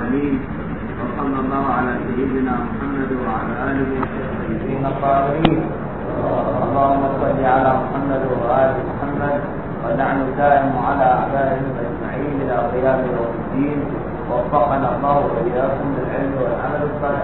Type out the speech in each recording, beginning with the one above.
العالمين، وصلى الله على سيدنا محمد وعلى آله وصحبه الطاهرين. اللهم صل على محمد وآل محمد، ونحن دائم على أعدائهم أجمعين إلى قيام يوم الدين. وفقنا الله وإياكم للعلم والعمل الصالح.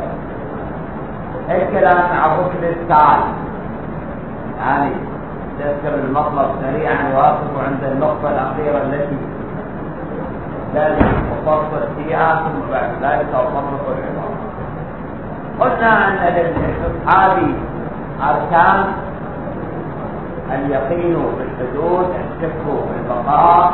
الكلام عن الركن الثالث، يعني تذكر المطلب سريعا يوافق عند النقطة الأخيرة التي لازم أفصل فيها، ثم بعد ذلك أطبق العبارة. قلنا أن للاستصحاب أركان: اليقين بالحدود، الشك بالبقاء،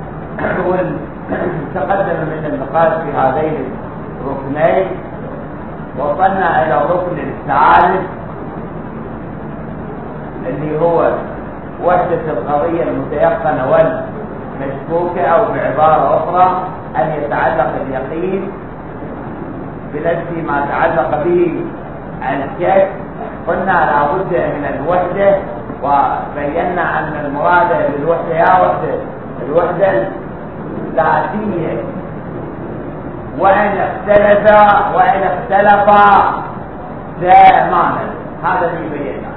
تقدم من النقاش في هذين الركنين. وصلنا إلى الركن الثالث اللي هو وحدة القضية المتيقنة والمشكوكة، أو بعبارة أخرى أن يتعلق اليقين بنفس ما تعلق به الشك. قلنا لا بد من الوحدة، وبينا أن المراد بالوحدة يا وحدة الوحدة الذاتية، وإن اختلفا زمانا. هذا اللي بينا.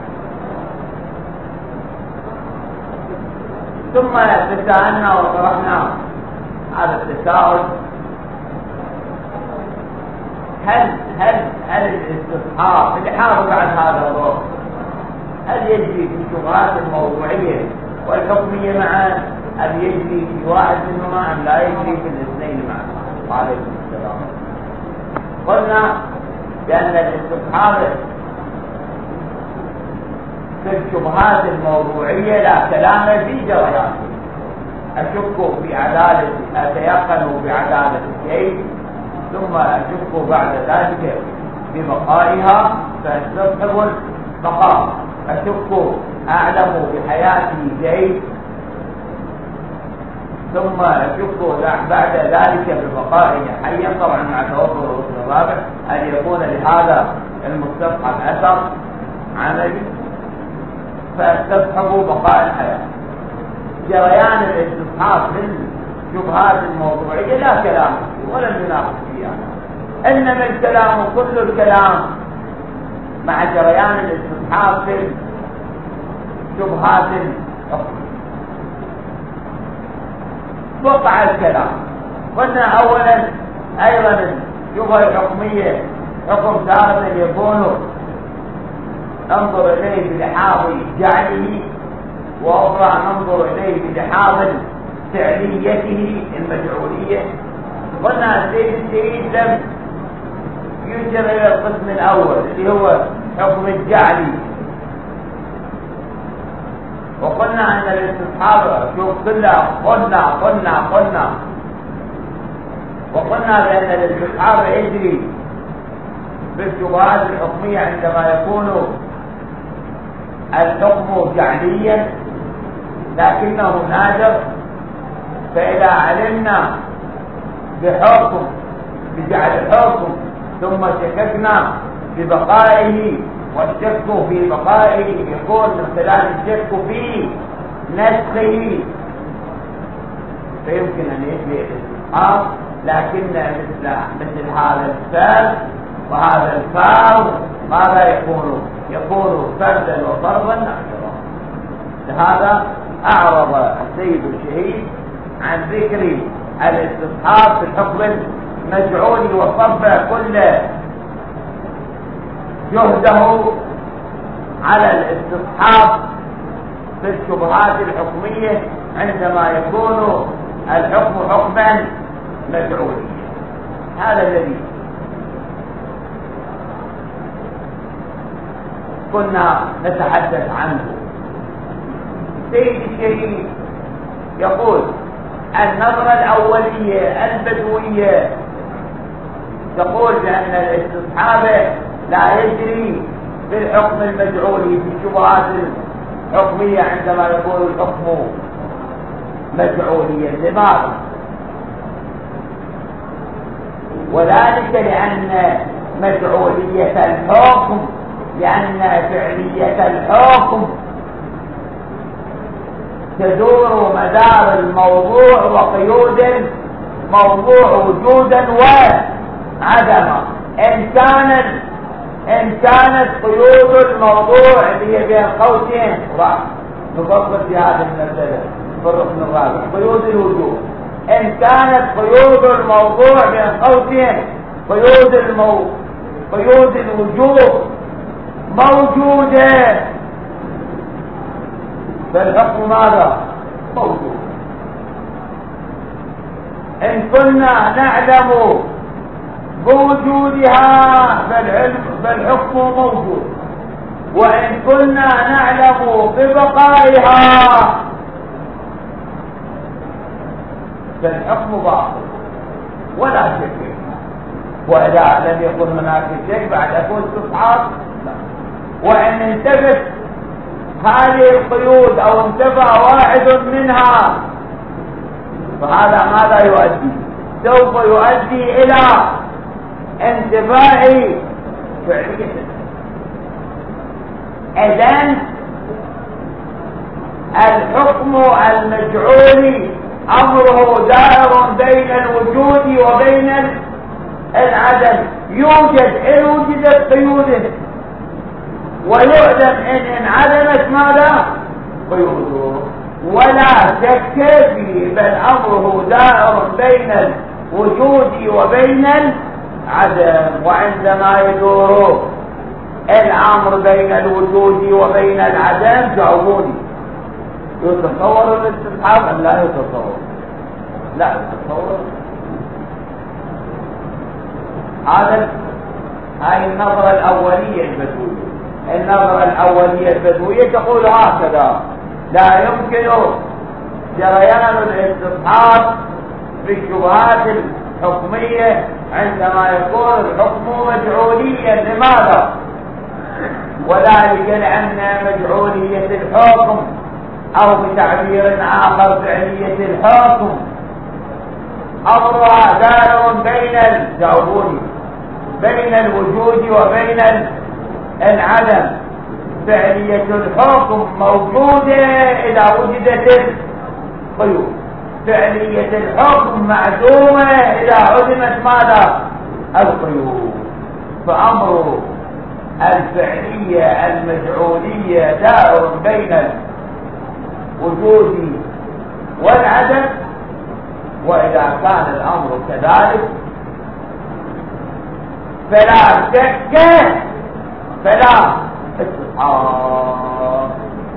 ثم تساءلنا وطرحنا هذا التساؤل: هل الاستصحاب اللي حاضر بعد هذا الركن هل يجري في الشبهات الموضوعية والحكمية معا، أم يجري في واحد منهما، أم لا يجري في الاثنين معا؟ وعليكم السلام. قلنا بأن الاستصحاب في الشبهات الموضوعية لا كلام في جريان. أشك في عدالة، أتيقن بعدالة الشيء، ثم أشك بعد ذلك ببقائها فاستصحب البقاء. أشك أعلم بحياته شيء، ثم أشك بعد ذلك ببقائه حيا، طبعا مع توفر الركن الرابع أن يكون لهذا المستصحب أثر عملي، فاستصحبوا بقاء الحياة. جريان الاستصحاب في الشبهات الموضوعية لا كلام فيه ولا نناقش فيها، إنما الكلام كل الكلام مع جريان الاستصحاب في شبهات الحكم. وقع الكلام. قلنا أولا أيضا الشبهة الحكمية حكم تارة يكون ننظر إليه بلحاظ جعله، وأخرى ننظر إليه بلحاظ فعليته المجعولية. قلنا السيد لم ينشر إلى القسم الأول اللي هو حكم الجعلي. وقلنا أن الاستصحاب وقلنا بأن الاستصحاب يجري في الشبهات الحكمية عندما يكون الحكم جعليا لكنه نادر. فإذا علمنا بجعل الحكم ثم شككنا ببقائه، والشك في بقائه يكون من خلال الشك في نسخه، فيمكن أن يجري الاستصحاب. لكن مثل هذا الفرد وهذا الفرد ماذا يكون فردا وفرضا نحجرا. لهذا أعرض السيد الشهيد عن ذكر الاستصحاب في الحكم المجعول، وصب كل جهده على الاستصحاب في الشبهات الحكمية عندما يكون الحكم حكما مجعوليا. هذا الذي كنا نتحدث عنه. سيد الشهيد يقول: النظرة الأولية البدوية تقول بأن الاستصحاب لا يجري في الحكم المجعولي في الشبهات الحكمية عندما يكون الحكم مجعوليا. لماذا؟ وذلك لأن مجعولية الحكم، لأن فعلية الحكم تدور مدار الموضوع وقيود الموضوع وجودا وعدما. إن كانت قيود الموضوع اللي هي بين قوسين، راح نفصل في هذه المسألة في الركن الرابع قيود الوجود. إن كانت قيود الموضوع بين قوسين قيود الوجود موجودة، فالحكم ماذا؟ موجود. إن كنا نعلم بوجودها فالحكم موجود، وإن كنا نعلم ببقائها فالحكم باطل ولا شك. وإذا لم يكن هناك شيء بعد يكون استصحاب. وإن انتفت هذه القيود أو انتفى واحد منها فهذا ماذا يؤدي؟ سوف يؤدي إلى انتفاء فعلية. إذن الحكم المجعول أمره دائر بين الوجود وبين العدم. يوجد إن وجدت قيود، ويعلم إن انعدمت ماذا؟ قيوده، ولا شك فيه، بل أمره دائر بين الوجود وبين العدم. وعندما يدور الأمر بين الوجود وبين العدم جاوبوني، يتصور الاستصحاب أم لا يتصور؟ لا يتصور. هاي النظرة الأولية البدوية. النظرة الأولية البدوية تقول هكذا: لا يمكن جريان الاستصحاب في الشبهات الحكمية عندما يكون الحكم مجعوليا. لماذا؟ وذلك لأن مجعولية الحكم أو بتعبير آخر فعلية الحكم أمرها دائر بين الوجود وبين العدم. فعلية الحكم موجودة إذا وجدت القيود، فعلية الحكم معدومة إذا عدمت ماذا؟ القيود. فأمر الفعلية المجعولية دائر بين الوجود والعدم. وإذا كان الأمر كذلك فلا شك فلا استصحاب.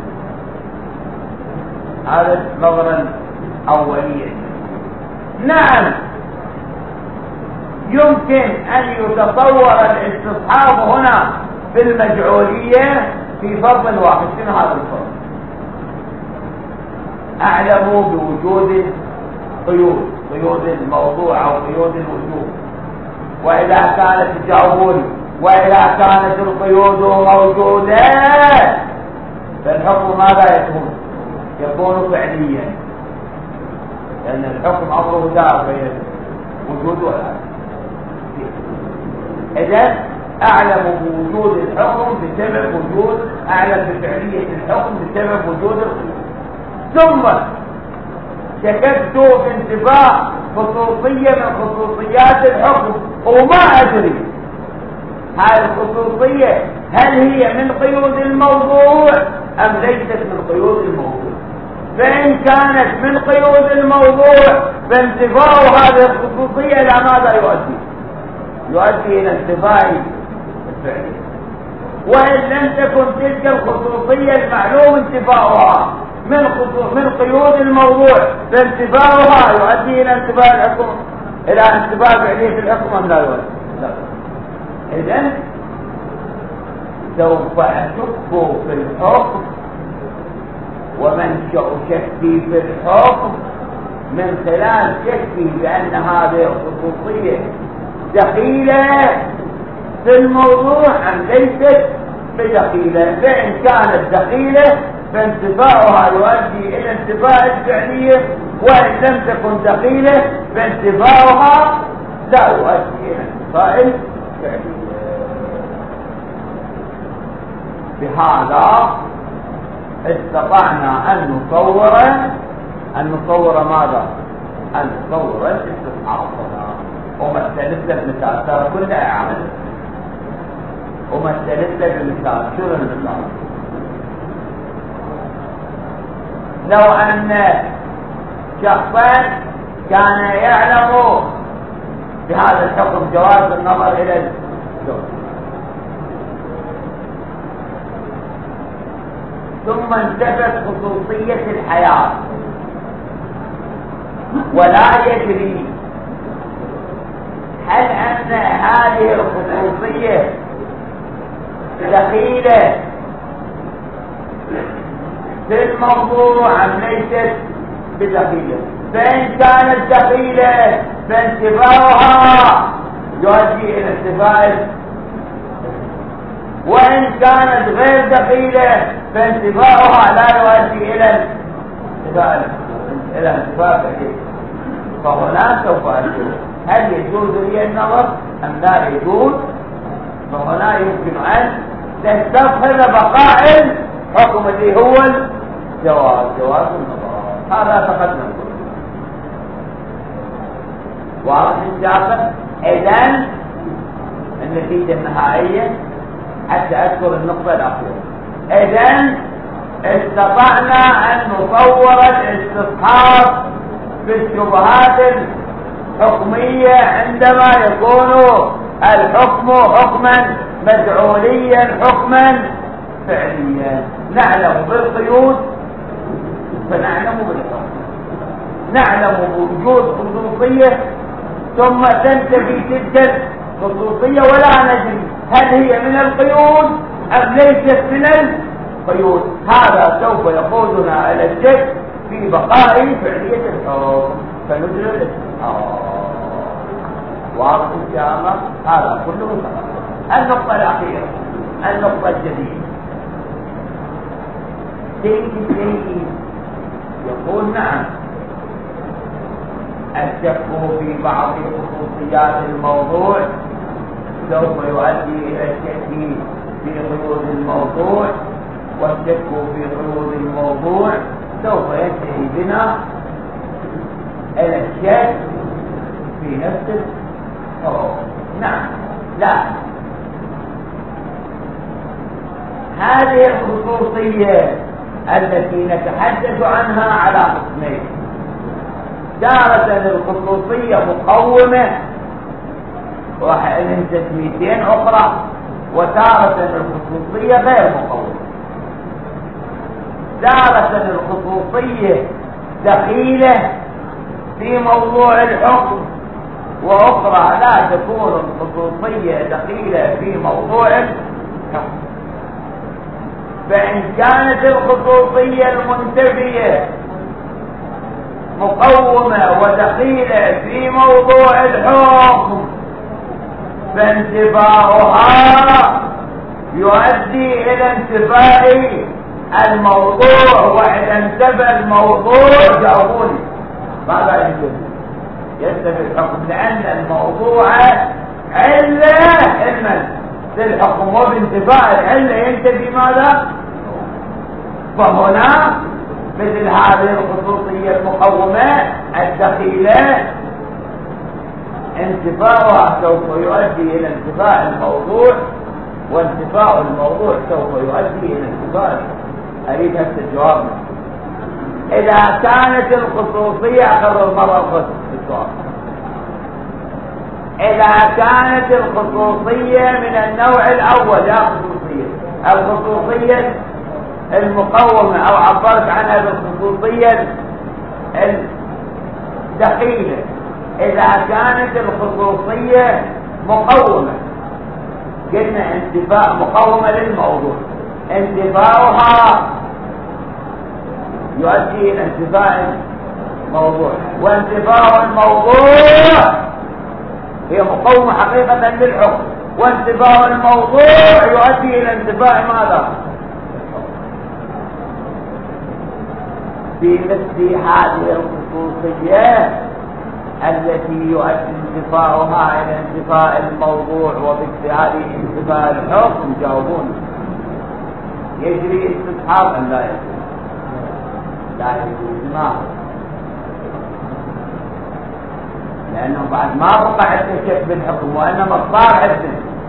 هذا النظرة الأولية. نعم، يمكن أن يتصور الاستصحاب هنا في المجعولية في فضل واحد. شنو هذا الفضل؟ أعلم بوجود قيود الموضوع أو قيود الوجود. وإذا كانت تجاوبوني وإذا كانت القيود موجودة فالحكم ماذا يكون فعليا، لأن الحكم أمره دار بين الوجود والعدم. إذن أعلم بوجود الحكم بسبب وجود، أعلم بفعلية الحكم بسبب وجود القيود. ثم شككت في انتفاء خصوصية من خصوصيات الحكم وما أدري هذه الخصوصية هل هي من قيود الموضوع أم ليست من قيود الموضوع. فإن كانت من قيود الموضوع فانتفاء هذه الخصوصية إلى ماذا يؤدي إلى انتفاء الفعل. وإن لم تكن تلك الخصوصية المعلوم انتفاؤها من قيود الموضوع فانتفاؤها يؤدي إلى انتفاء الحكم، إلى انتفاء فعلية الحكم أم لا يؤدي؟ لا. إذن سوف أشك في الحكم، ومنشأ شكي في الحكم من خلال شكي بأن هذه الخصوصية دخيلة في الموضوع أم ليست بدخيلة. فإن كانت دخيلة فانتفاعها يؤدي إلى انتفاء الفعلية، وإن لم تكن دخيلة فانتفاعها لا يؤدي إلى انتفاء الفعلية. بهذا استطعنا أن نصور ماذا؟ الفور الاستصحاب ومثلت لك مثال ترى كلها اعاده ومثلت لك المثال. شنو المثال؟ لو ان شخصا كان يعلم بهذا الحكم جواز النظر الى الزوج ثم انتفت خصوصية الحياة ولا يدري هل أن هذه الخصوصية دخيلة في الموضوع أم ليست بدخيلة. فإن كانت دخيلة فانتفاعها يؤدي إلى انتفاع، وإن كانت غير دخيلة فانتفاعها لا يؤدي إلى انتفاع كثير. فهنا سوف أشوف هل يجوز لي النظر أم لا يجوز. فهنا يمكن أن تستفهد بقاء الحكم اللي هو جواز النظر. هذا تقدم واضح الشاطئ. إذن النتيجة النهائية حتى أذكر النقطة الأخيرة. إذن استطعنا أن نصور الاستصحاب في الشبهات الحكمية عندما يكون الحكم حكما مدعوليا حكما فعليا. نعلم بالقيود فنعلم بالحكم، نعلم بوجود خصوصية ثم تنتفي تلك الخصوصية ولا ندري هل هي من القيود أم ليست من القيود. هذا سوف يقودنا إلى الشك في بقاء فعلية الحكم فندرك الاستصحاب. واضح إن شاء الله. هذا كله صحيح. النقطة الأخيرة، النقطة الجديدة، شيء يقول نعم الشك في بعض خصوصيات الموضوع سوف يؤدي إلى الشك في قيود الموضوع، والشك في قيود الموضوع سوف ينتهي بنا إلى الشك في نفس الحكم. نعم، لا، هذه الخصوصية التي نتحدث عنها على قسمين: تارة الخصوصية مقومة راح لهم تسميتين أخرى، وتارة الخصوصية غير مقومة. تارة الخصوصية دخيلة في موضوع الحكم، وأخرى لا تكون الخصوصية دخيلة في موضوع الحكم. فإن كانت الخصوصية المنتفية مقومة ودخيلة في موضوع الحكم فانتفاؤها يؤدي إلى انتفاء الموضوع، وإذا انتفى الموضوع جاوبوني ماذا ينتفي الحكم، لأن الموضوع علة للحكم، وبانتفاء العلة ينتفي ماذا؟ فهنا مثل هذه الخصوصية المقومة الدخيلة انتفاؤها سوف يؤدي إلى انتفاء الموضوع، وانتفاء الموضوع سوف يؤدي إلى انتفاء. أريد هذا الجواب. إذا كانت الخصوصية أخر مرة السؤال، إذا كانت الخصوصية من النوع الأول، يا خصوصية الخصوصية المقومة أو عبرت عنها بالخصوصية الدخيلة، إذا كانت الخصوصية مقومة قلنا انتفاء مقومة للموضوع، انتفاؤها يؤدي إلى انتفاء الموضوع، وانتفاء الموضوع هي مقومة حقيقة للحكم، وانتفاء الموضوع يؤدي إلى انتفاء ماذا؟ في مثل هذه الخصوصية التي يؤدي انتفاؤها إلى انتفاء الموضوع وبالتالي انتفاء الحكم، جاوبون يجري استصحاب أم لا يجري؟ لا يجري. ما لأنه بعد ما بقى عنده شك بالحكم وإنما صار عنده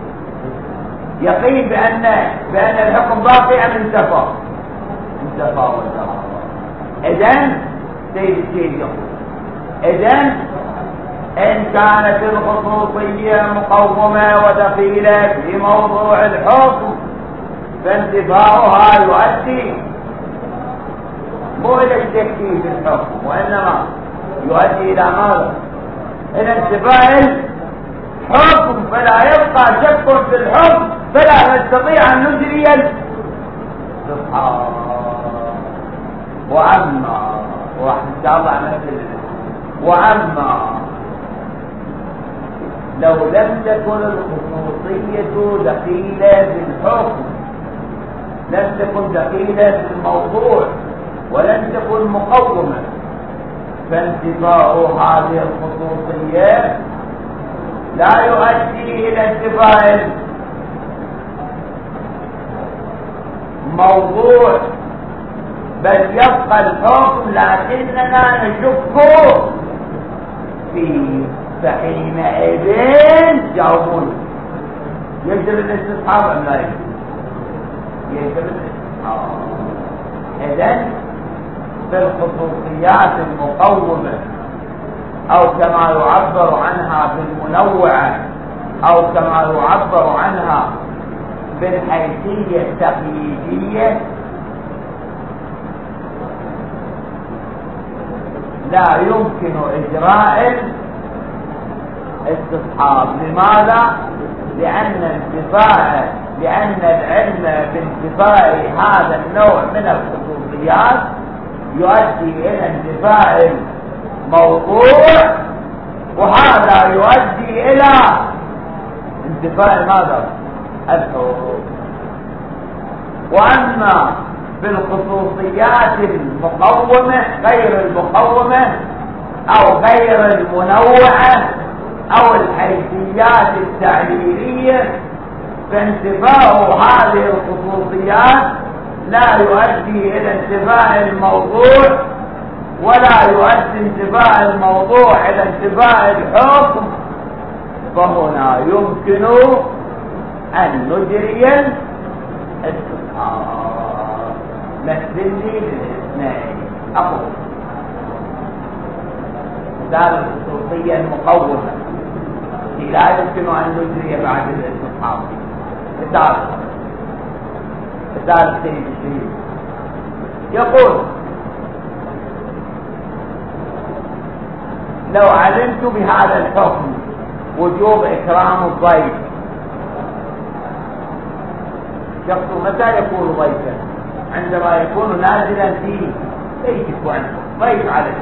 يقين بأن الحكم باقي أم انتفى وانتهى. إذن سيد الشيخ يقول إذن إن كانت الخصوصية مقومة ودخيلة في موضوع الحكم فانتفاؤها يؤدي مو إلى الشك في الحكم وإنما يؤدي إلى ماذا؟ إلى انتفاء الحكم، فلا يبقى شك في الحكم فلا نستطيع أن نجري الاستصحاب. وأما إن شاء الله وأما لو لم تكن الخصوصية دخيلة في الحكم، لم تكن دخيلة في الموضوع ولم تكن مقومة، فانتفاء هذه الخصوصية لا يؤدي إلى انتفاء الموضوع، بل يبقى الحكم لكننا نشك فيه. فحينئذ جاوبون يجب الاستصحاب أم لا يجب الاستصحاب؟ إذن في الخصوصيات المقومة أو كما يعبر عنها بالمنوعة أو كما يعبر عنها بالحيثية التقييدية لا يمكن إجراء الاستصحاب. لماذا؟ لأن العلم بانتفاء هذا النوع من الخصوصيات يؤدي إلى انتفاء الموضوع، وهذا يؤدي إلى انتفاء ماذا؟ الحكم. وأما بالخصوصيات المقومة غير المقومة أو غير المنوعة أو الحيثيات التعليلية، فانتفاء هذه الخصوصيات لا يؤدي إلى انتفاء الموضوع ولا يؤدي انتفاء الموضوع إلى انتفاء الحكم، فهنا يمكن أن نجري الاستصحاب. مثلني للاثنين. أقول مثال الخصوصية المقومة لا يمكن أن نجري بعد الاستصحاب. مثال السيد الشريف يقول لو علمت بهذا الحكم وجوب إكرام الضيف، شخص متى يكون ضيفا؟ عندما يكون نازلا في بيتك وأنت ضيف عليه.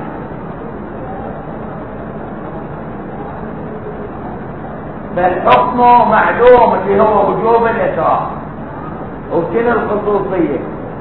فالحكم معلوم اللي هو وجوب الإكرام. وشنو الخصوصية؟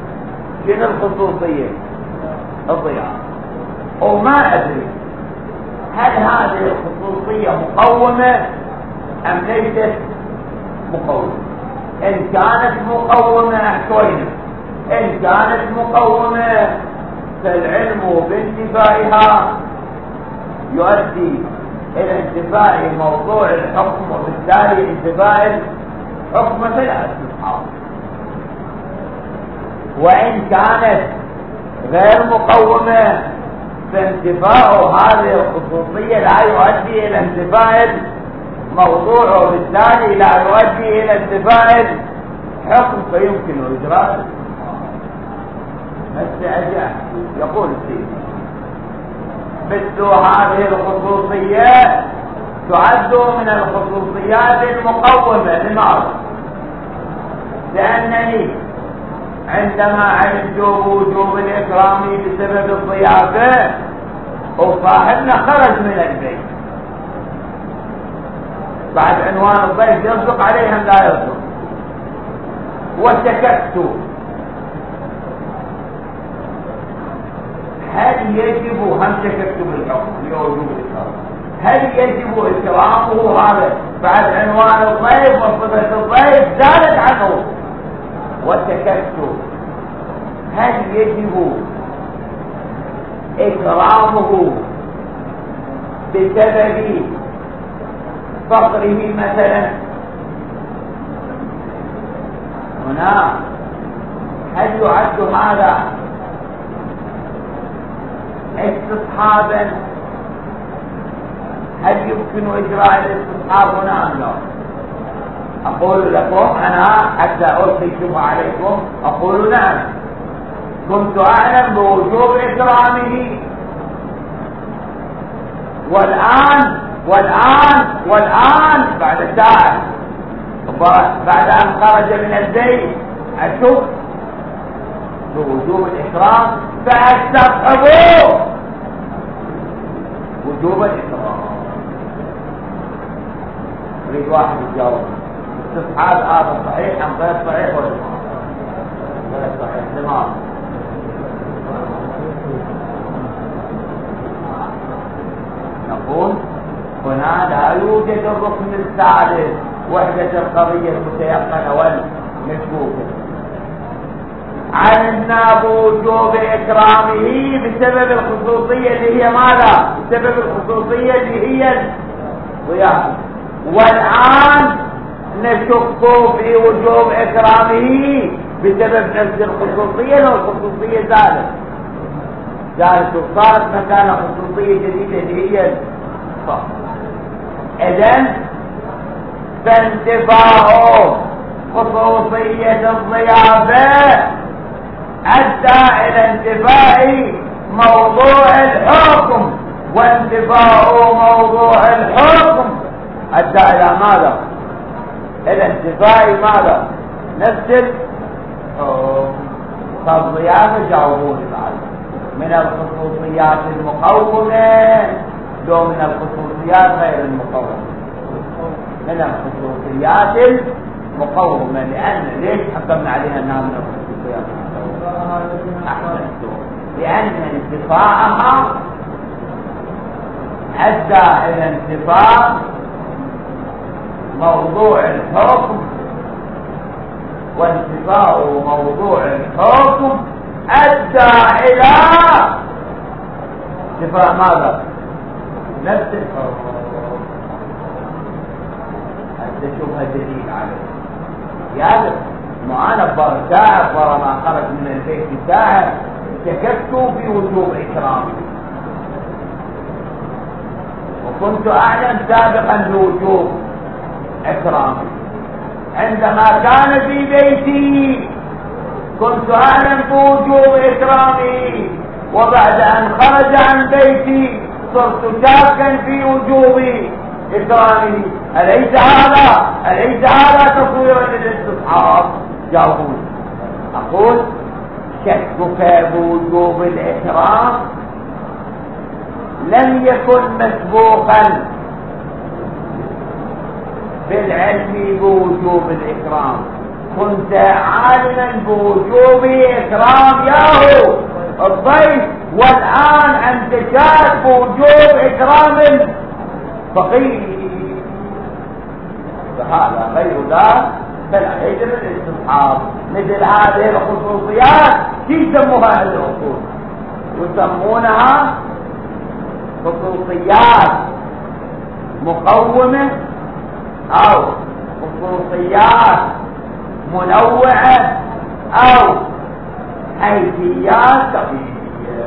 الضيافة. وما أدري هل هذه الخصوصية مقومة أم ليست مقومة. إن كانت مقومة أحكينا، إن كانت مقومة فالعلم بانتفائها يؤدي إلى انتفاء موضوع الحكم وبالتالي انتفاء الحكم في الاستصحاب. وإن كانت غير مقومة فانتفاء هذه الخصوصية لا يؤدي إلى انتفاء الموضوع وبالتالي لا يؤدي إلى انتفاء الحكم، فيمكن إجراء السعجاء. يقول السيد مثل هذه الخصوصيات تعد من الخصوصيات المقومة. لماذا؟ لأنني عندما علمت بوجوب الإكرام بسبب الضيافة وصاحبنا خرج من البيت بعد عنوان الضيف يصدق عليهم لا يصدق، وشككت هل يجب هم شككت بالحكم لوجوب الإكرام، هل يجب إكرامه هذا بعد عنوان الضيف وصفة الضيف زالت عنه، وشككت هل يجب إكرامه بسبب فقره مثلا، هنا هل يعد هذا استصحابا؟ هل يمكن اجراء الاستصحاب هنا ام لا؟ اقول لكم انا حتى القي شبهه عليكم، اقول نعم، كنت اعلم بوجوب اكرامه، والآن بعد ساعة بعد أن خرج من البيت أشوف بوجوب الإكرام فأستصحبوا وجوب الإكرام. أريد واحد يجاوب استصحاب هذا صحيح أم غير صحيح ولا غير صحيح؟ تمام. نقول هنا لا يوجد الركن الثالث، وحدة القضية المتيقنة والمشكوكة. علمنا بوجوب إكرامه بسبب الخصوصية اللي هي ماذا؟ بسبب الخصوصية اللي هي الضيافة، والآن نشك في وجوب إكرامه بسبب نفس الخصوصية، لو الخصوصية زالت وصارت مكان خصوصية جديدة اللي هي الصف. إذن فانتفاء خصوصية الضيافة أدى إلى انتفاء موضوع الحكم، وانتفاء موضوع الحكم أدى إلى ماذا؟ إلى انتفاء ماذا؟ نفس الضيافة. جاوبوني بعد من الخصوصيات المقومة لو من الخصوصيات غير المقومة؟ من الخصوصيات المقومة، لأن ليش حكمنا عليها أنها من الخصوصيات المقومة؟ لأن انتفاعها أدى إلى انتفاع موضوع الحكم، وانتفاع موضوع الحكم أدى إلى انتفاع ماذا؟ نفس الحكم. هذا شبهة دليل عليه. يعني معانا برساعة ما خرج من البيت ساعة شككت في وجوب إكرامه، وكنت أعلم سابقا بوجوب إكرامه. عندما كان في بيتي كنت أعلم بوجوب إكرامه، وبعد أن خرج عن بيتي صرت شاكا في وجوب إكرامه. أليس هذا تصويرا للاستصحاب؟ جاوبوني. أقول شكك بوجوب الإكرام لم يكن مسبوقا بالعلم بوجوب الإكرام، كنت عالما بوجوب إكرام ياهو الضيف، والآن أنت شاك بوجوب إكرام الفقير، فهذا غير ذلك فلا يجب الاستصحاب. مثل هذه الخصوصيات يسموها أهل الأصول، يسمونها خصوصيات مقومة أو خصوصيات منوعة أو حيثيات تقييدية.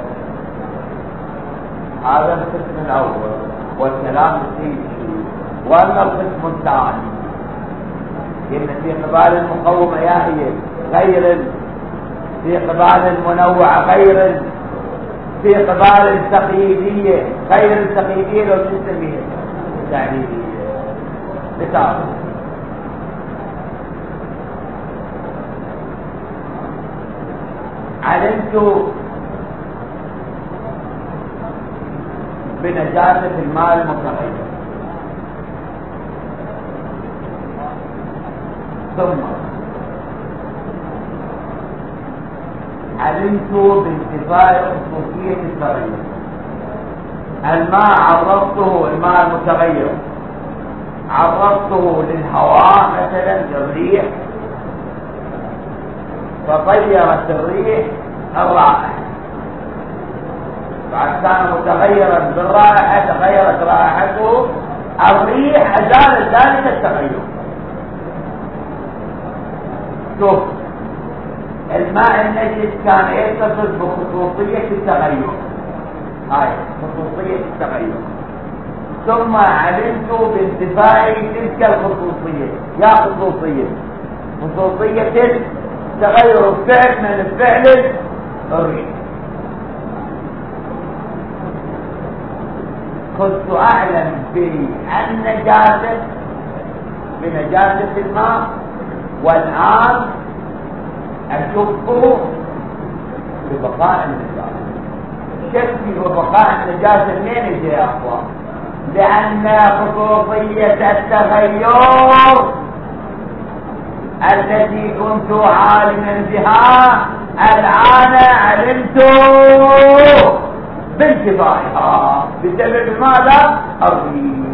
هذا القسم الأول والكلام فيه. وأما القسم الثاني إن في قبال المقومة غير، في قبال المنوعة غير، في قبال التقييدية غير التقييدية لو تسميه تعليلية. مثال علمت بنجاسة المال المتغير، ثم علمت بانتفاء خصوصية التغير. الماء عرضته، الماء المتغير عرضته للهواء مثلا، للريح، فطيرت الريح الرائحة، كان متغيرا بالرائحة تغيرت رائحته، الريح أزالت ذلك التغير. شوف الماء النجس كان يتصف بخصوصية التغير، هاي خصوصية التغير، ثم علمت بانتفاء تلك الخصوصية. يا خصوصية تغير الفعل من الفعل الريح. كنت أعلم بنجاسة الماء، والآن أشك ببقاء النجاسة. شكي ببقاء النجاسة منين يجي يا أخوان؟ لأن خصوصية التغير التي كنت عالما بها الآن علمت بانتفاعها بسبب ماذا؟ الريح.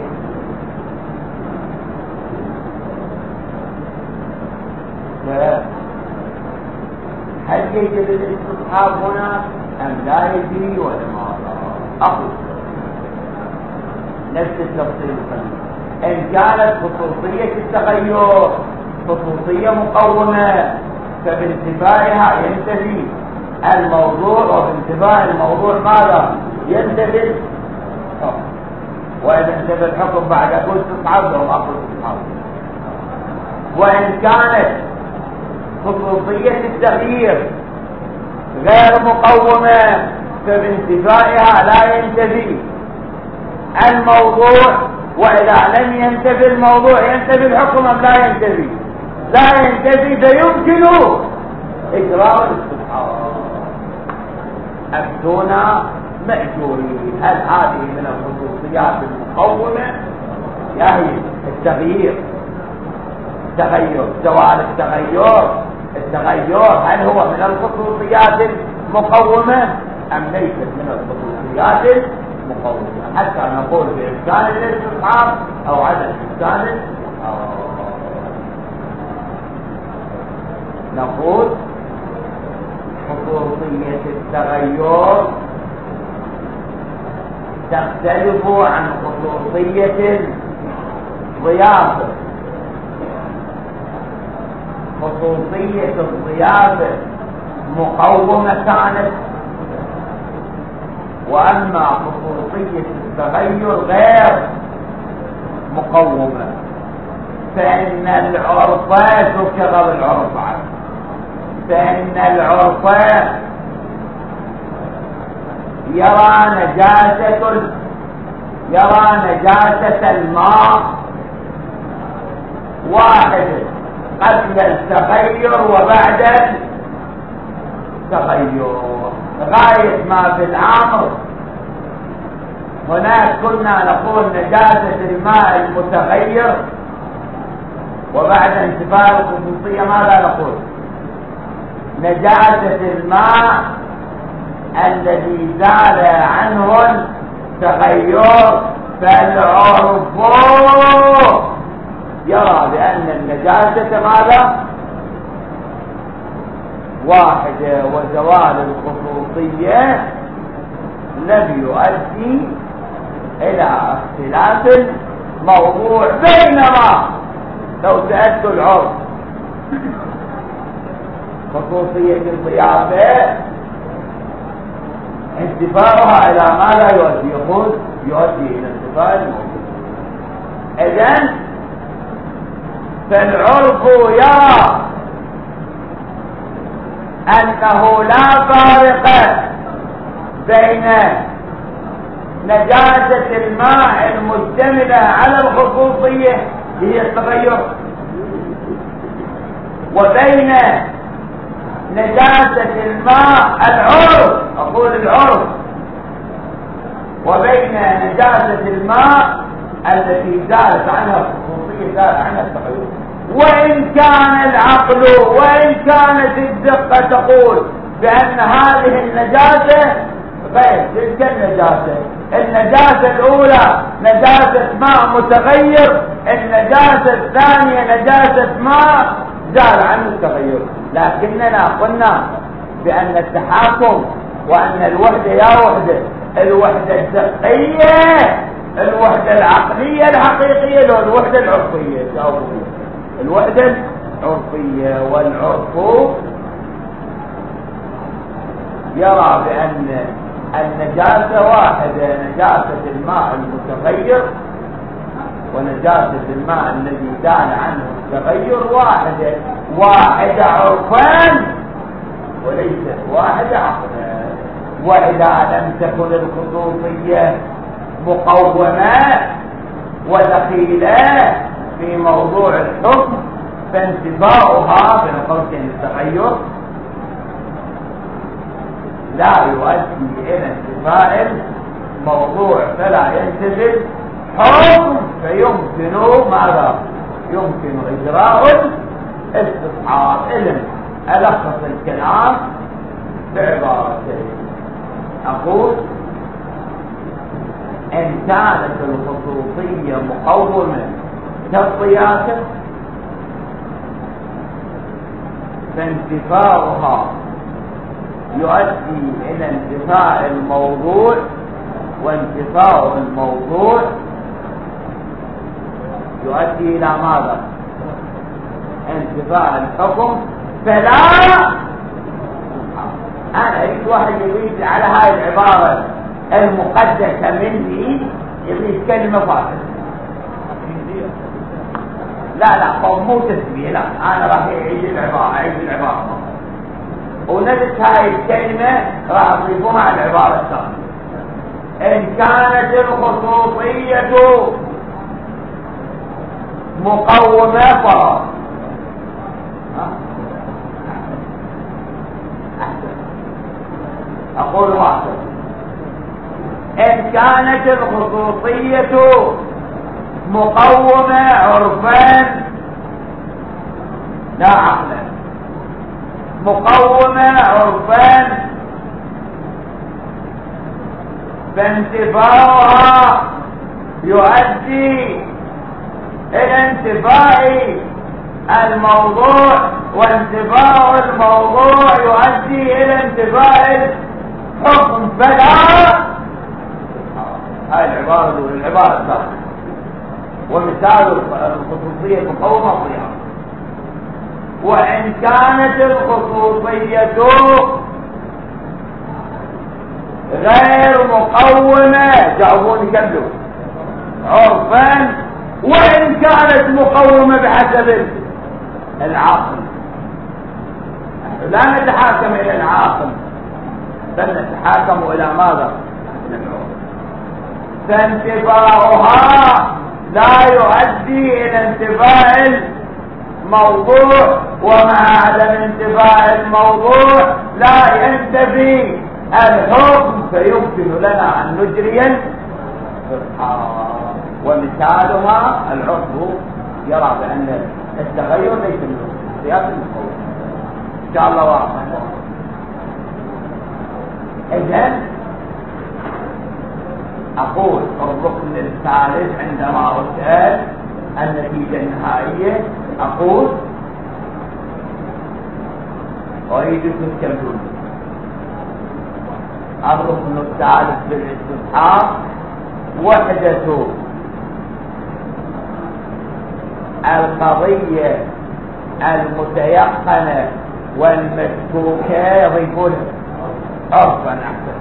هل يجب الاستصحاب هنا أم لا يجري ولا ماذا؟ أقول نفس التفصيل القليل. إن كانت خصوصية التغير خصوصية مقومة فبانتفائها ينتفي الموضوع، وبانتفاء الموضوع ماذا؟ ينتفي. وإذا انتفى الحكم بعد كل استصحاب لو أقول استصحاب. وإن كانت خصوصية التغيير غير مقومة فبانتفائها لا ينتفي الموضوع، وإذا لم ينتفي الموضوع ينتفي الحكم أم لا ينتفي؟ لا ينتفي، فيمكن إجراء الاستصحاب. أفتونا مأجورين، هل هذه من الخصوصيات المقومة؟ يا هي التغيير زوال التغير هل هو من الخصوصيات المقومة أم ليست من الخصوصيات المقومة، حتى نقول بإمكان الاستصحاب أو عدم إمكانه. نقول خصوصية التغير تختلف عن خصوصية الضيافة. خصوصية الضيافة مقومة كانت، وأما خصوصية التغير غير مقومة. فإن العرف ذكر بالعرف عنه، فإن العرف يرى نجاسة الماء واحد قبل التغير وبعد التغير. غاية ما في الأمر هناك كنا نقول نجاسة الماء المتغير، وبعد انتفاء الخصوصية ماذا نقول؟ نجاسة الماء الذي زال عنه التغير. فالعرف يرى بأن النجاسة ماذا؟ واحدة، وزوال الخصوصية لم يؤدي إلى اختلاف الموضوع. بينما لو سألت العرف خصوصية الضيافة انتفاعها إلى ما لا يؤدي، يقول يؤدي إلى انتفاع الموضوع. إذن فالعرف يرى أنه لا فارق بين نجاسة الماء المشتملة على الخصوصية هي التغير، وبين نجاسة الماء العرف، أقول العرف، وبين نجاسة الماء التي زالت عنها الخصوصية زال عنها التغير. وإن كان العقل وإن كانت الدقة تقول بأن هذه النجاسة غير تلك النجاسة. النجاسة الأولى نجاسة ماء متغير، النجاسة الثانية نجاسة ماء زال عنه التغير. لكننا قلنا بأن التحاكم وأن الوحدة يا وحدة الوحدة الدقية، الوحدة العقلية الحقيقية، لو الوحدة العرفية. الوحدة العرفية، والعرف يرى بأن النجاسة واحدة، نجاسة الماء المتغير ونجاسة الماء الذي زال عنه التغير واحدة عرفان وليست واحدة عقلا. وإذا لم تكن الخصوصية مقومة ودخيلة في موضوع الحكم فانتفاؤها بين قوسين التغير لا يؤدي إلى انتفاء الموضوع، فلا ينتفي حكم، فيمكن ماذا؟ يمكن إجراء استصحاب. إذن ألخص الكلام بعبارتين، أقول إن كانت الخصوصية مقومة كالطياسة فانتفاؤها يؤدي إلى انتفاء الموضوع، وانتفاء الموضوع يؤدي إلى ماذا؟ انتفاء الحكم. فلا أنا أريد واحد يريد على هاي العبارة المقدسة مني يريد كلمة فاضلة. لا مو تسمية، لا أنا راح أعيد العبارة ونفس هاي الكلمة راح أضيفها على العبارة الثانية. إن كانت الخصوصية مقومة فقط. أقول واحد، إن كانت الخصوصية مقومة عرفا لا عقلا، مقومة عرفا فانتفاؤها يؤدي إلى انتفاء الموضوع، وانتفاء الموضوع يؤدي إلى انتفاء الحكم. فلا هاي العبارة الثانية. ومثال الخصوصية مقومة صيام. وإن كانت الخصوصية غير مقومة، جاوبوني كملوا، عرفا، وإن كانت مقومة بحسب العاقل. لا نتحاكم إلى العاقل بل نتحاكم إلى ماذا؟ إلى العرف. فانتفاؤها لا يؤدي إلى انتفاء الموضوع، ومع عدم انتفاء الموضوع لا ينتفي الحكم، فيمكن لنا أن نجري ومثالها العرف يرى بأن التغير ليس من الخصوصيات المقومة. إن شاء الله واضح. إذن أقول الركن الثالث عندما أسأل النتيجة النهائية أقول أريدكم تكملون. الركن الثالث بالاستصحاب وحدة القضية المتيقنة والمشكوكة يضيفون عرفا أحسن،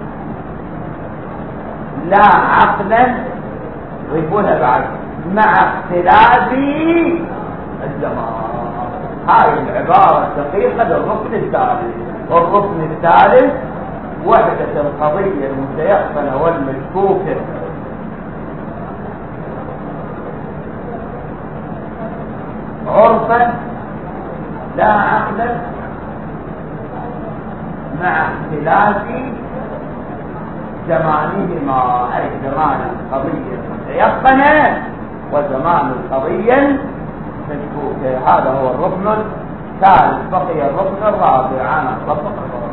لا عقلا يضيفونها بعد مع اختلاف الزمان. هاي العبارة دقيقة للركن الثالث. والركن الثالث وحدة القضية المتيقنة والمشكوكة عرفا لا عقلا مع اختلاف زمانهما، أي زمان القضية المتيقنة وزمان القضية المشكوكة. هذا هو الركن الثالث. بقي الركن الرابع. أنا أطبق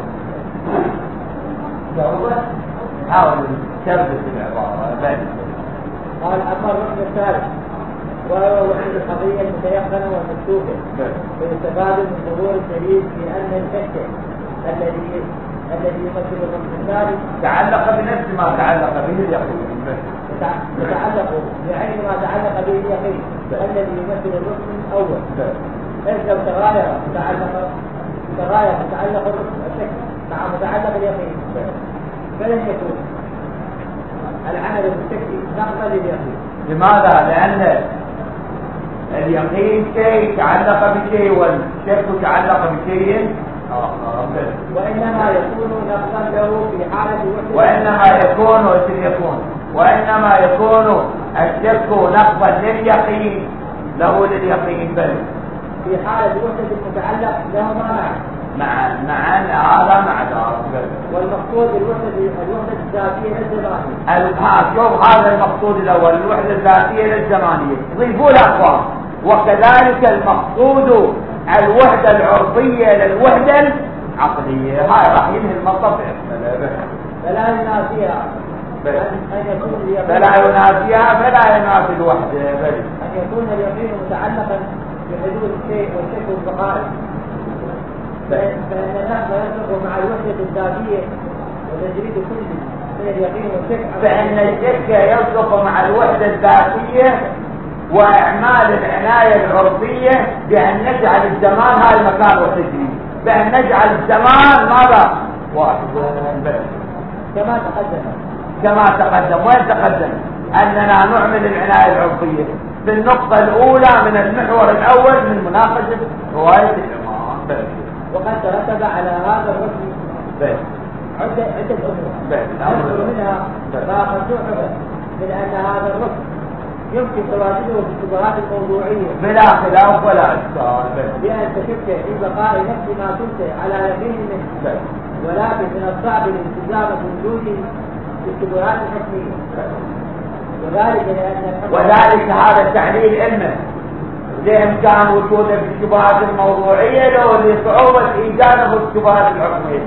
الرابع حاول تربط العبارة. قال أما الركن الثالث وهو وحيد القضية المتيقنة والمشكوكة، فيستفاد من ظهور الدليل في أن الشك الذي الذي يمثل الركن الثاني تعلق بنفس ما تعلق به اليقين، يتعلق بعين ما تعلق به اليقين الذي يمثل الركن الاول. إذ لو تغاير متعلق الشك مع متعلق اليقين فلن يكون العمل بالشك نقضا لليقين. لماذا؟ لأن اليقين شيء تعلق بشيء والشك تعلق بشيء آخر، وإنما يكون نقضا له في حالة وحدة، وإنما يكون الشك نقضا لليقين له لليقين بل في حالة وحدة المتعلق لهما معا هذا مع ذلك. والمقصود الوحدة الذاتية للزمانية. شوف هذا المقصود الأول الوحدة الذاتية للزمانية، ضيفوا الأخوان. وكذلك المقصود الوحدة العرضية للوحدة العقلية. هاي راح ينهي المطلب فلا ينافيها فلا ينافي الوحدة بل أن يكون اليقين متعلقا بحدود الشيء والشك والبقاء، فإن النحو يصدق مع الوحدة الذاتية وتجريد كل من اليقين والشك، فإن الشك يصدق مع الوحدة الذاتية وإعمال العناية العرضية بأن نجعل الزمان هذا المكان وتجريد، بأن نجعل الزمان ماذا؟ واحد بس كما تقدم. وين تقدم؟ أننا نعمل العناية العرضية في النقطة الأولى من المحور الأول من مناقشة رواية الإمام. وقد ترتب على هذا الركن عدة أمور منها ما قد تعرف من أن هذا الركن يمكن تواجده في الشبهات الموضوعية بلا خلاف ولا إشكال، بأن تشك في بقاء نفس ما كنت على يقين منه، ولكن من الصعب الالتزام بوجوده في الشبهات الحكمية، وذلك هذا التعليل علمه لإمكان وجوده في الشبهات الموضوعية لو لصعوبة إيجاده في الشبهات الحكمية.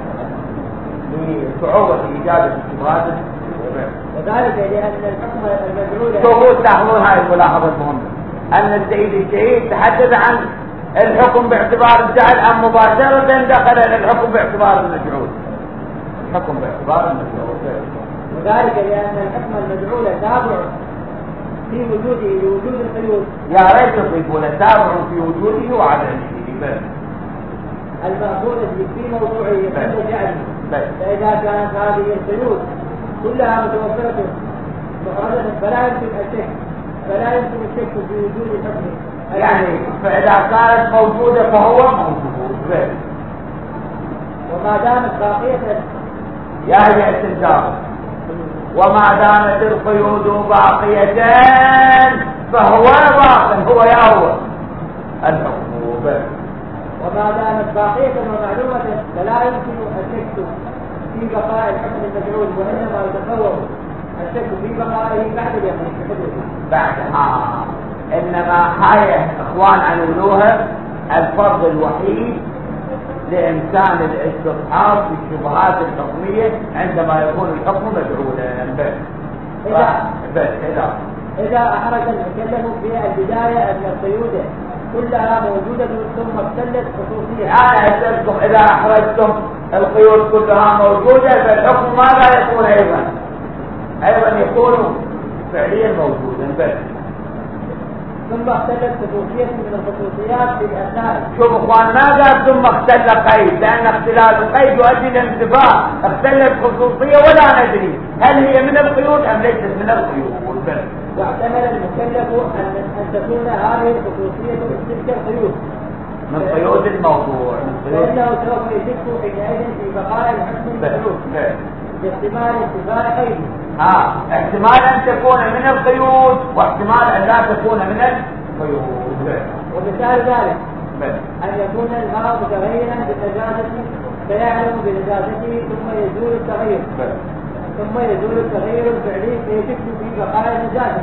لصعوبة إيجاده في الشبهات وذلك لأن الحكم المدعو شوفوا تلاحظون هاي الملاحظة المهمة أن السيد الشهيد تحدث عن الحكم باعتبار الجعل أم مباشرة دخل الحكم باعتبار المجعول. الحكم باعتبار المجعول وذلك لأن الحكم المدعو تابع في وجوده لوجود القيود. يا ريت تضيفوا تابع في وجوده وعدمه المأخوذة في موضوعه عند جعله. فإذا كانت هذه القيود كلها متوفرة محرزة فلا يمكن الشك في وجود الحكم. يعني فإذا كانت موجودة فهو موجود. وما دامت باقية يا استنزاف. وما دامت القيود باقية فهو باق هو الحكم. وما دامت باقية ومعلومة فلا يمكن الشك في بقاء الحكم المجعول، وإنما يتصور الشك في بقائه بعد اليقين. بعدها إنما هاي إخوان عنونوها الفرض الوحيد لإمكان الاستصحاب في الشبهات الحكمية عندما يكون الحكم مجعولا. إذا أحرج المكلف في البداية أن القيود كلها موجودة ثم اختلت خصوصية. أسألكم إذا أحرجتم القيود كلها موجودة فالحكم ماذا يكون أيضا يكون فعليا موجودا ثم اختلت خصوصية من الخصوصيات في الأثناء. شوف اخوان ما قال ثم اختل قيد، لأن اختلاف القيد يؤدي للانتفاع. اختلت خصوصية ولا ندري هل هي من القيود أم ليست من القيود. واعتمد المكلف أن تكون هذه الخصوصية من تلك القيود من قيود الموضوع، فإنه سوف يشك حينئذ في بقاء الحكم المجعول باحتمال انتفاء قيده. احتمال أن تكون من القيود واحتمال أن لا تكون من القيود. ومثال ذلك أن يكون الماء متغيرا بالنجاسة فيعلم بنجاسته ثم يزول التغير الفعلي فيشك في بقاء النجاسة.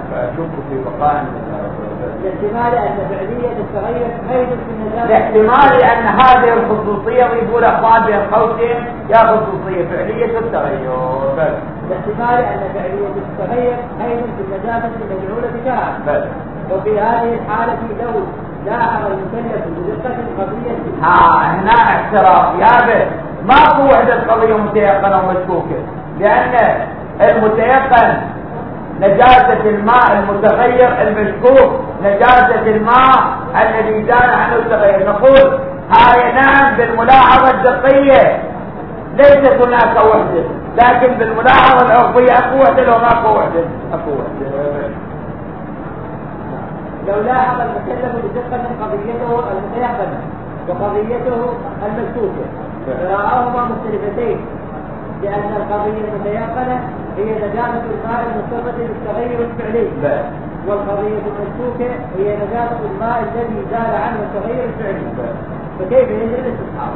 لاحتمال أن فعلية التغير قيد في النجاسة. لاحتمال أن هذه الخصوصية يقول أخوان بين قوسين يا خصوصية فعلية التغير. لاحتمال أن فعلية التغير قيد في النجاسة مجعولة شرعا. وفي هذه الحالة لاحظ المكلف بدقة القضية. هنا اعتراف يا ماكو وحدة قضية متيقنة ومشكوكة، لأن المتيقن نجاسة الماء، المتغير المشكوك نجاسة الماء الذي زال عنه التغير. نقول هاي نعم بالملاحظة الدقية ليست هناك وحدة، لكن بالملاحظة العرفية اكو وحدة، لو ماكو وحدة اكو وحدة. لو لاحظ المكلف بدقة قضيته المتيقنة وقضيته المشكوكة فرآهما مختلفتين، لأن القضية المتيقنة هي نجاسة الماء المرتبطة بالتغير الفعلي، والقضية المشكوكة هي نجاسة الماء الذي زال عنه التغير الفعلي. فكيف يجري الاستصحاب؟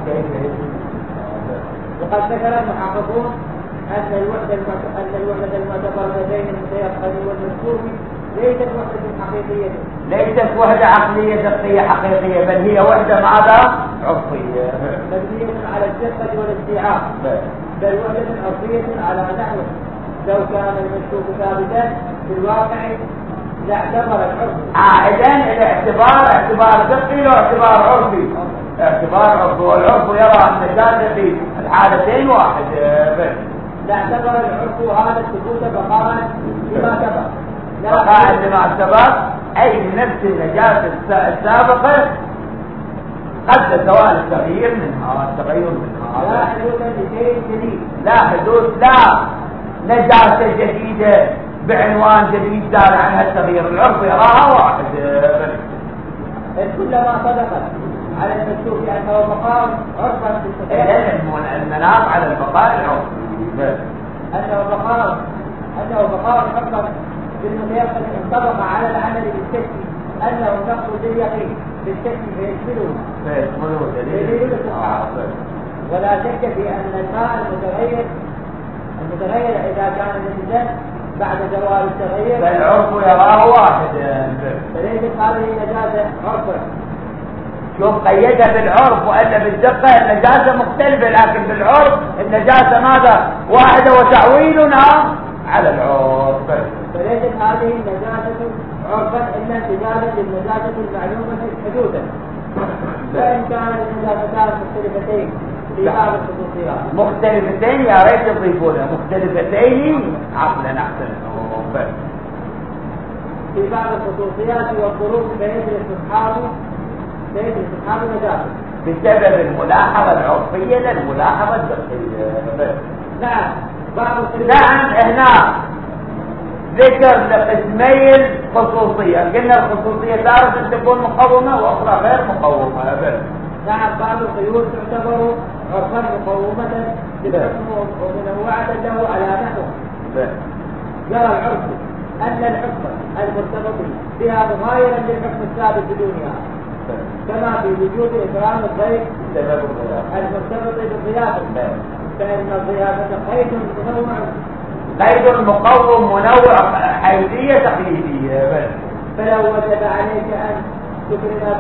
وقد ذكر المحققون أن الوحدة المعتبرة بين المتيقن والمشكوك ليست وحدة حقيقية، ليست وحدة عقلية دقية حقيقية، بل هي وحدة ماذا؟ عرفية مبنية على الدقة والاستيعاب، بل وحدة عرفية على نحو لو كان المشكوك ثابتا في الواقع لاعتبر العرف عائدا إلى اعتبار دقي واعتبار عرفي. اعتبار عرفي، والعرف يرى أن النجاسة في الحالتين واحد، لاعتبر العرف هذا الثبوت بقاء لما سبق، بقاء لما سبق، أي نفس النجاسة السابقة قد زوال التغيير منها، لا حدوث لشيء جديد، لا حدوث، لا نجاسة جديدة بعنوان جديد زال عنها التغيير. العرف يراها واحد. كلما صدقت على المشكوك أنه بقاء عرفا في التغيير، المناط على البقاء العرفي، أنه بقاء عرفا في المتيقن انطبق على العمل بالشك أنه نقص باليقين بالشك فيشمله دليل الاستحقاق. ولا شك في أن الماء المتغير إذا كان نجسا بعد زوال التغير فالعرف يراه واحد، فليست هذه نجاسة عرفا. شوف قيدها بالعرف وألا بالدقة، النجاسة مختلفة، لكن بالعرف النجاسة ماذا؟ واحدة وتعويلنا على العرف. فليست هذه النجاسة عرفا إلا انتزاجا للنجاسة المعلومة حدوثا، فإن كانت النجاستان مختلفتين في بعض الخصوصيات. مختلفتين يا ريت تضيفونها، مختلفتين عقلا أحسن. في بعض الخصوصيات والظروف فيجري استصحاب نجاسة بسبب الملاحظة العرفية للملاحظة الدقيقة. نعم نعم هنا ذكر لقسمي الخصوصية، قلنا الخصوصية تارة تكون مقومة وأخرى غير مقومة. نعم بعض القيود تعتبر عرفا مقومة ومنوعة له على نحو يرى العرف أن الحكم المرتبط بها مغايرا للحكم الثابت بدونها، كما في وجود إكرام الضيف المرتبط بالضيافة، فإن الضيافة قيد مقوم منوع حيثية تقليدية. فلو وجب عليك أن تكرم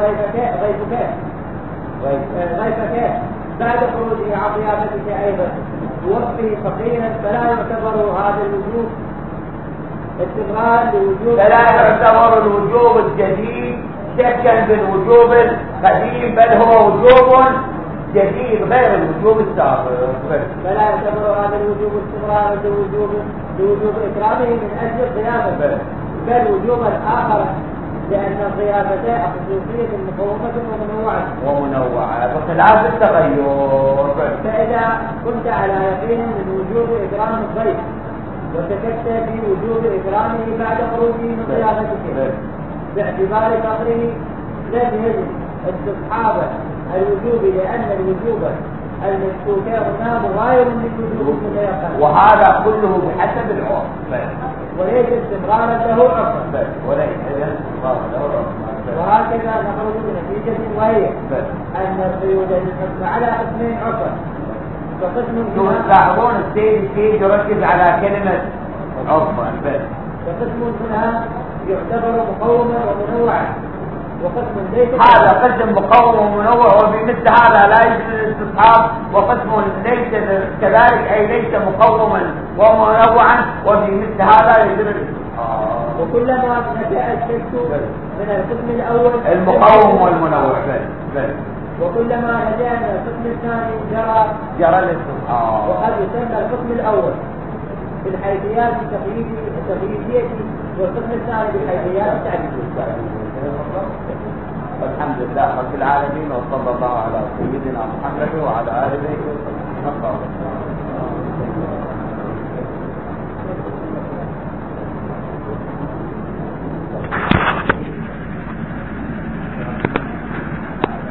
ضيفك بعد خروجه عن ضيافتك أيضا ووصفه فقيرا فلا يعتبر هذا الوجوب استمرار لوجوب، فلا يعتبر الوجوب الجديد شكا بالوجوب القديم، بل هو وجوب جديد غير الوجوب السابق. فلا يعتبر هذا الوجوب استمرارا لوجوب إكرامه من أجل الضيافة، بل وجوبا آخر، لأن الضيافة خصوصية مقومة ومنوعة بخلاف التغير. فإذا كنت على يقين من وجوب إكرام الضيف وشككت في وجوب إكرامه بعد خروجه من ضيافتك باعتبار فقره لم يجب استصحاب الوجوب، لأن الوجوب المشكوك هنا مغاير للوجوب المتيقن، وهذا كله بحسب العرف وليس استمرارا له عرفا. وهكذا نخرج بنتيجة وهي أن القيود للحكم على قسمين عرفا، فقسم تلاحظون السيد يركز على كلمة عرفا، فقسم منها يعتبر مقوما ومنوعا، وقسم ليس هذا قسم مقوم ومنوع، وبمثل هذا لا يجوز الاستصحاب، وقسم ليس كذلك أي ليس مقوما ومنوعا، وبمثل هذا يجوز الاستصحاب. وكلما نشأ الشك من القسم الأول المقوم والمنوع وكلما لجأنا الحكم الثاني جرى الاسم. وقد يسمى الحكم الأول بالحيثيات التقييدية والحكم الثاني بالحيثيات التعديلية. الحمد لله رب العالمين، وصلى الله على سيدنا محمد وعلى آله وصحبه وسلم.